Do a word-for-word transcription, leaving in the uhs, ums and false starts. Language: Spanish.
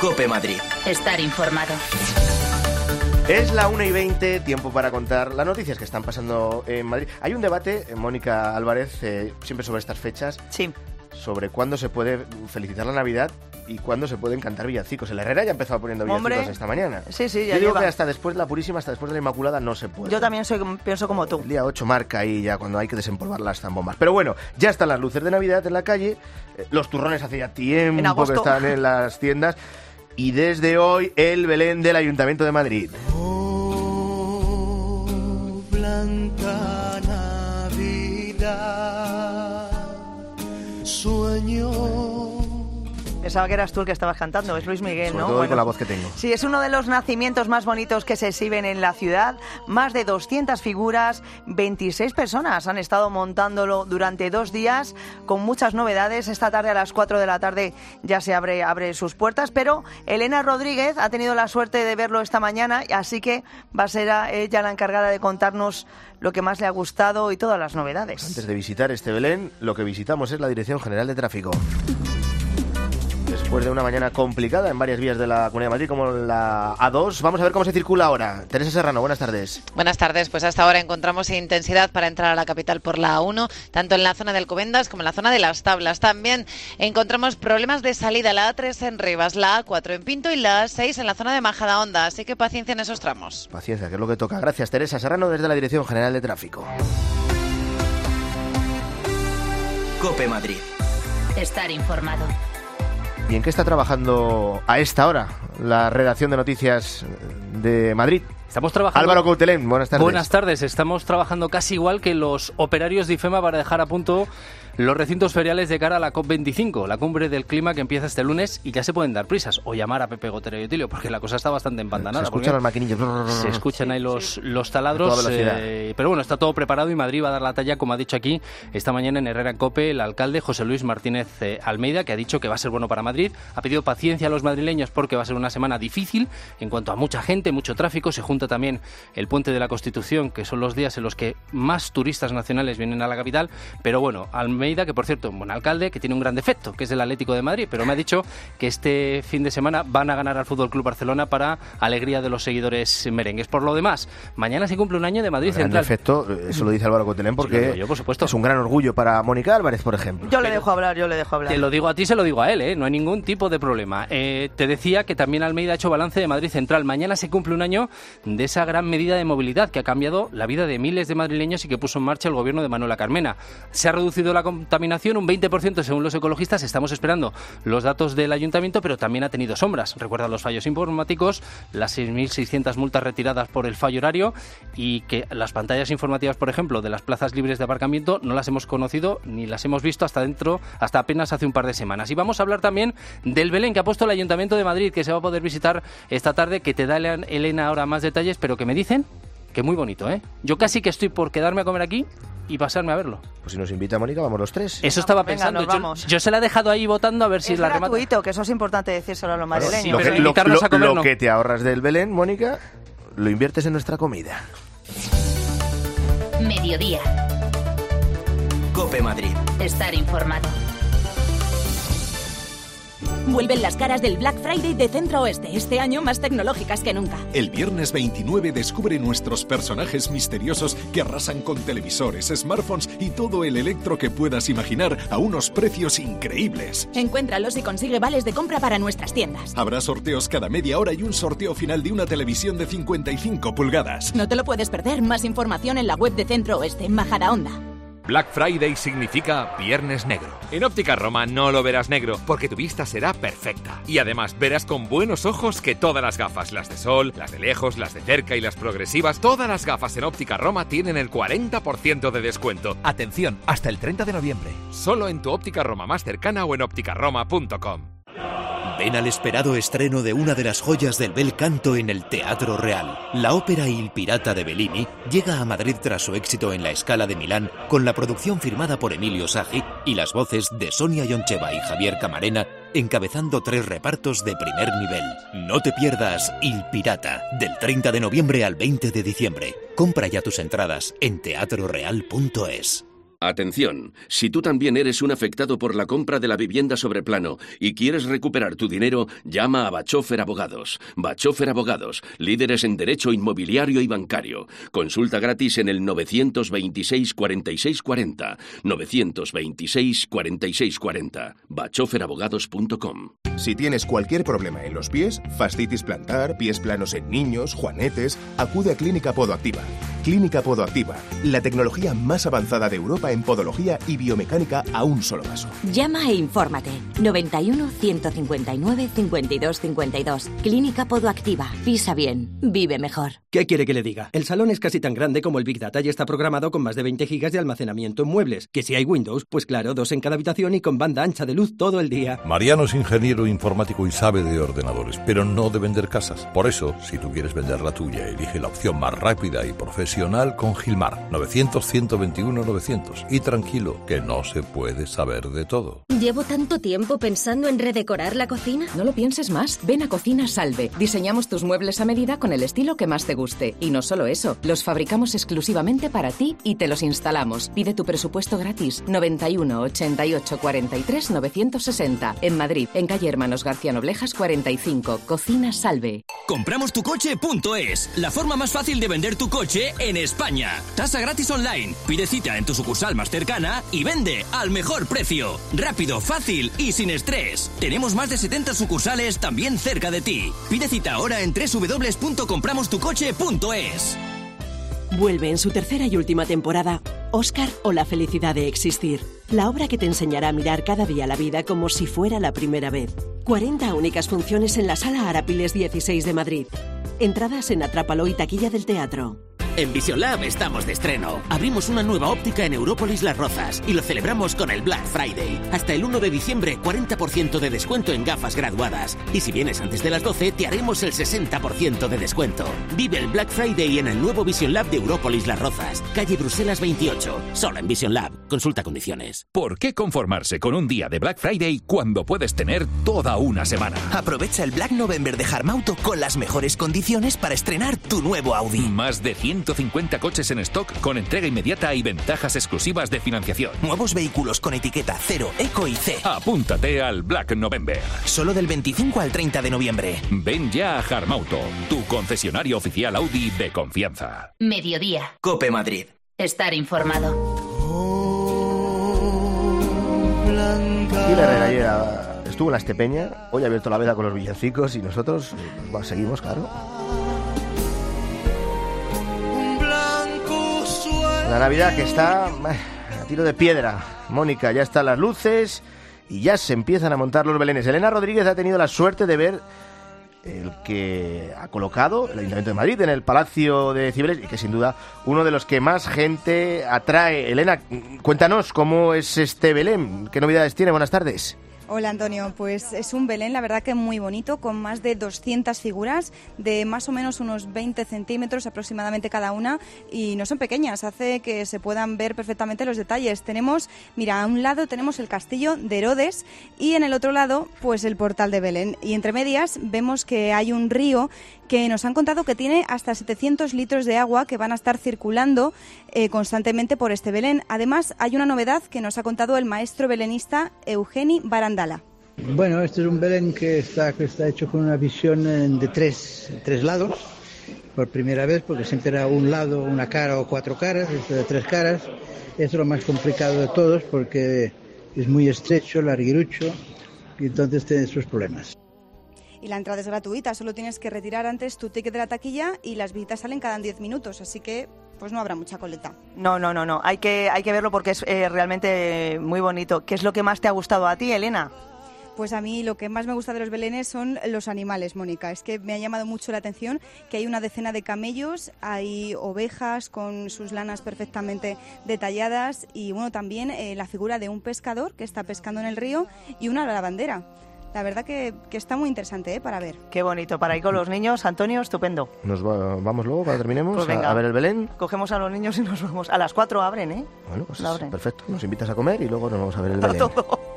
COPE Madrid. Estar informado. Es la una y veinte, tiempo para contar las noticias que están pasando en Madrid. Hay un debate, Mónica Álvarez, eh, siempre sobre estas fechas, sí. sobre cuándo se puede felicitar la Navidad y cuándo se pueden cantar villancicos. El Herrera ya empezó poniendo villancicos Hombre, esta mañana. Sí, sí, ya Yo digo lleva. que hasta después de la Purísima, hasta después de la Inmaculada no se puede. Yo también soy, pienso como tú. El día ocho marca ahí ya cuando hay que desempolvar las zambombas. Pero bueno, ya están las luces de Navidad en la calle, eh, los turrones hace ya tiempo que están en las tiendas y desde hoy el Belén del Ayuntamiento de Madrid. Oh, blanca Navidad, sueño. Pensaba que eras tú el que estabas cantando, es Luis Miguel, Sobre ¿no? todo Bueno, con la voz que tengo. Sí, es uno de los nacimientos más bonitos que se exhiben en la ciudad. Más de doscientas figuras, veintiséis personas han estado montándolo durante dos días con muchas novedades. Esta tarde a las cuatro de la tarde ya se abre, abre sus puertas, pero Elena Rodríguez ha tenido la suerte de verlo esta mañana, así que va a ser ella la encargada de contarnos lo que más le ha gustado y todas las novedades. Antes de visitar este Belén, lo que visitamos es la Dirección General de Tráfico. Después de una mañana complicada en varias vías de la Comunidad de Madrid, como la A dos, vamos a ver cómo se circula ahora. Teresa Serrano, buenas tardes. Buenas tardes, pues hasta ahora encontramos intensidad para entrar a la capital por la A uno, tanto en la zona de Alcobendas como en la zona de Las Tablas. También encontramos problemas de salida, la A tres en Rivas, la A cuatro en Pinto y la A seis en la zona de Majadahonda, así que paciencia en esos tramos. Paciencia, que es lo que toca. Gracias, Teresa Serrano, desde la Dirección General de Tráfico. COPE Madrid. Estar informado. ¿Y en qué está trabajando a esta hora la redacción de noticias de Madrid? Estamos trabajando... Álvaro Coutelén, buenas tardes. Buenas tardes, estamos trabajando casi igual que los operarios de IFEMA para dejar a punto los recintos feriales de cara a la COP veinticinco, la cumbre del clima que empieza este lunes, y ya se pueden dar prisas o llamar a Pepe Gotera y Otilio, porque la cosa está bastante empantanada. Se escuchan las maquinillas. Se escuchan ahí los, los taladros, eh, pero bueno, está todo preparado y Madrid va a dar la talla, como ha dicho aquí esta mañana en Herrera en COPE el alcalde José Luis Martínez eh, Almeida, que ha dicho que va a ser bueno para Madrid. Ha pedido paciencia a los madrileños porque va a ser una semana difícil en cuanto a mucha gente, mucho tráfico. Se junta también el Puente de la Constitución, que son los días en los que más turistas nacionales vienen a la capital. Pero bueno, Almeida, que por cierto, un buen alcalde, que tiene un gran defecto, que es el Atlético de Madrid, pero me ha dicho que este fin de semana van a ganar al Fútbol Club Barcelona para alegría de los seguidores merengues. Por lo demás, mañana se cumple un año de Madrid un gran Central. Defecto, eso lo dice Álvaro Coutelén, porque yo, por supuesto. Es un gran orgullo para Mónica Álvarez, por ejemplo. Yo le dejo hablar, yo le dejo hablar. Te lo digo a ti, se lo digo a él, ¿eh? No hay ningún tipo de problema. Eh, te decía que también Almeida ha hecho balance de Madrid Central. Mañana se cumple un año de esa gran medida de movilidad que ha cambiado la vida de miles de madrileños y que puso en marcha el gobierno de Manuela Carmena. Se ha reducido la contaminación un veinte por ciento según los ecologistas. Estamos esperando los datos del ayuntamiento, pero también ha tenido sombras. Recuerda los fallos informáticos, las seis mil seiscientas multas retiradas por el fallo horario y que las pantallas informativas, por ejemplo, de las plazas libres de aparcamiento no las hemos conocido ni las hemos visto hasta dentro, hasta apenas hace un par de semanas. Y vamos a hablar también del Belén que ha puesto el Ayuntamiento de Madrid, que se va a poder visitar esta tarde, que te da Elena ahora más detalles, pero que me dicen que muy bonito, ¿eh? Yo casi que estoy por quedarme a comer aquí y pasarme a verlo. Pues si nos invita Mónica, vamos los tres. Eso estaba Venga, pensando. nos Yo, vamos. yo se la he dejado ahí votando a ver si Es la remata. gratuito, que eso es importante decírselo a los madrileños. Sí, lo, pero que, lo, invitarnos lo- a comer, lo no. que te ahorras del Belén, Mónica, lo inviertes en nuestra comida. Mediodía. COPE Madrid. Estar informado. Vuelven las caras del Black Friday de Centro Oeste, este año más tecnológicas que nunca. El viernes veintinueve descubre nuestros personajes misteriosos que arrasan con televisores, smartphones y todo el electro que puedas imaginar a unos precios increíbles. Encuéntralos y consigue vales de compra para nuestras tiendas. Habrá sorteos cada media hora y un sorteo final de una televisión de cincuenta y cinco pulgadas. No te lo puedes perder. Más información en la web de Centro Oeste, en Majadahonda. Black Friday significa Viernes Negro. En Óptica Roma no lo verás negro, porque tu vista será perfecta. Y además verás con buenos ojos que todas las gafas, las de sol, las de lejos, las de cerca y las progresivas, todas las gafas en Óptica Roma tienen el cuarenta por ciento de descuento. Atención, hasta el treinta de noviembre. Solo en tu Óptica Roma más cercana o en óptica roma punto com. Ven al esperado estreno de una de las joyas del bel canto en el Teatro Real. La ópera Il Pirata de Bellini llega a Madrid tras su éxito en la Scala de Milán, con la producción firmada por Emilio Sagi y las voces de Sonia Yoncheva y Javier Camarena, encabezando tres repartos de primer nivel. No te pierdas Il Pirata, del treinta de noviembre al veinte de diciembre. Compra ya tus entradas en teatro real punto es. Atención, si tú también eres un afectado por la compra de la vivienda sobre plano y quieres recuperar tu dinero, llama a Bachofer Abogados. Bachofer Abogados, líderes en derecho inmobiliario y bancario. Consulta gratis en el novecientos veintiséis cuarenta y seis cuarenta. novecientos veintiséis cuarenta y seis cuarenta. bachofer abogados punto com. Si tienes cualquier problema en los pies, fascitis plantar, pies planos en niños, juanetes, acude a Clínica Podoactiva. Clínica Podoactiva, la tecnología más avanzada de Europa en podología y biomecánica a un solo paso. Llama e infórmate. noventa y uno, ciento cincuenta y nueve, cincuenta y dos cincuenta y dos. Clínica Podoactiva. Pisa bien. Vive mejor. ¿Qué quiere que le diga? El salón es casi tan grande como el Big Data y está programado con más de veinte gigas de almacenamiento en muebles. Que si hay Windows, pues claro, dos en cada habitación y con banda ancha de luz todo el día. Mariano es ingeniero informático y sabe de ordenadores, pero no de vender casas. Por eso, si tú quieres vender la tuya, elige la opción más rápida y profesional con Gilmar. novecientos, ciento veintiuno, novecientos. Y tranquilo, que no se puede saber de todo. Llevo tanto tiempo pensando en redecorar la cocina. No lo pienses más. Ven a Cocina Salve. Diseñamos tus muebles a medida con el estilo que más te guste. Y no solo eso, los fabricamos exclusivamente para ti y te los instalamos. Pide tu presupuesto gratis. noventa y uno, ochenta y ocho, cuarenta y tres, novecientos sesenta. En Madrid, en calle Hermanos García Noblejas cuarenta y cinco. Cocina Salve. compramos tu coche punto es, la forma más fácil de vender tu coche en España. Tasa gratis online. Pide cita en tu sucursal más cercana y vende al mejor precio. Rápido, fácil y sin estrés. Tenemos más de setenta sucursales también cerca de ti. Pide cita ahora en doble u doble u doble u punto compramos tu coche punto es. Vuelve en su tercera y última temporada Oscar o la felicidad de existir. La obra que te enseñará a mirar cada día la vida como si fuera la primera vez. cuarenta únicas funciones en la Sala Arapiles dieciséis de Madrid. Entradas en Atrápalo y taquilla del teatro. En Vision Lab estamos de estreno. Abrimos una nueva óptica en Európolis Las Rozas y lo celebramos con el Black Friday. Hasta el uno de diciembre, cuarenta por ciento de descuento en gafas graduadas. Y si vienes antes de las doce, te haremos el sesenta por ciento de descuento. Vive el Black Friday en el nuevo Vision Lab de Európolis Las Rozas, calle Bruselas veintiocho. Solo en Vision Lab. Consulta condiciones. ¿Por qué conformarse con un día de Black Friday cuando puedes tener toda una semana? Aprovecha el Black November de Harmauto con las mejores condiciones para estrenar tu nuevo Audi. Más de ciento cincuenta coches en stock con entrega inmediata y ventajas exclusivas de financiación. Nuevos vehículos con etiqueta cero, Eco y C. Apúntate al Black November. Solo del veinticinco al treinta de noviembre. Ven ya a Harmauto, tu concesionario oficial Audi de confianza. Mediodía. COPE Madrid. Estar informado. Y la Herrera estuvo en la Estepeña, hoy ha abierto la veda con los villancicos y nosotros bueno, seguimos, claro. La Navidad que está a tiro de piedra. Mónica, ya están las luces y ya se empiezan a montar los belenes. Elena Rodríguez ha tenido la suerte de ver el que ha colocado el Ayuntamiento de Madrid en el Palacio de Cibeles y que sin duda uno de los que más gente atrae. Elena, cuéntanos cómo es este Belén, qué novedades tiene. Buenas tardes. Hola Antonio, pues es un Belén, la verdad que muy bonito, con más de doscientas figuras de más o menos unos veinte centímetros aproximadamente cada una y no son pequeñas, hace que se puedan ver perfectamente los detalles. Tenemos, mira, a un lado tenemos el castillo de Herodes y en el otro lado pues el portal de Belén y entre medias vemos que hay un río que nos han contado que tiene hasta setecientos litros de agua que van a estar circulando eh, constantemente por este Belén. Además hay una novedad que nos ha contado el maestro belenista Eugeni Barandala. Bueno, este es un Belén que está, que está hecho con una visión de tres, tres lados, por primera vez, porque siempre era un lado, una cara o cuatro caras, esto de tres caras. Esto es lo más complicado de todos porque es muy estrecho, larguirucho, y entonces tiene sus problemas. Y la entrada es gratuita, solo tienes que retirar antes tu ticket de la taquilla y las visitas salen cada diez minutos, así que pues no habrá mucha coleta. No, no, no, no, hay que, hay que verlo porque es eh, realmente muy bonito. ¿Qué es lo que más te ha gustado a ti, Elena? Pues a mí lo que más me gusta de los belenes son los animales, Mónica. Es que me ha llamado mucho la atención que hay una decena de camellos, hay ovejas con sus lanas perfectamente detalladas y bueno, también eh, la figura de un pescador que está pescando en el río y una lavandera. La verdad que, que está muy interesante, ¿eh? Para ver. Qué bonito, para ir con los niños, Antonio, estupendo. Nos va, vamos luego, cuando terminemos, pues venga, a, a ver el Belén. Cogemos a los niños y nos vamos. A las cuatro abren, ¿eh? Bueno, pues abren. Perfecto, nos invitas a comer y luego nos vamos a ver el Belén. Todo.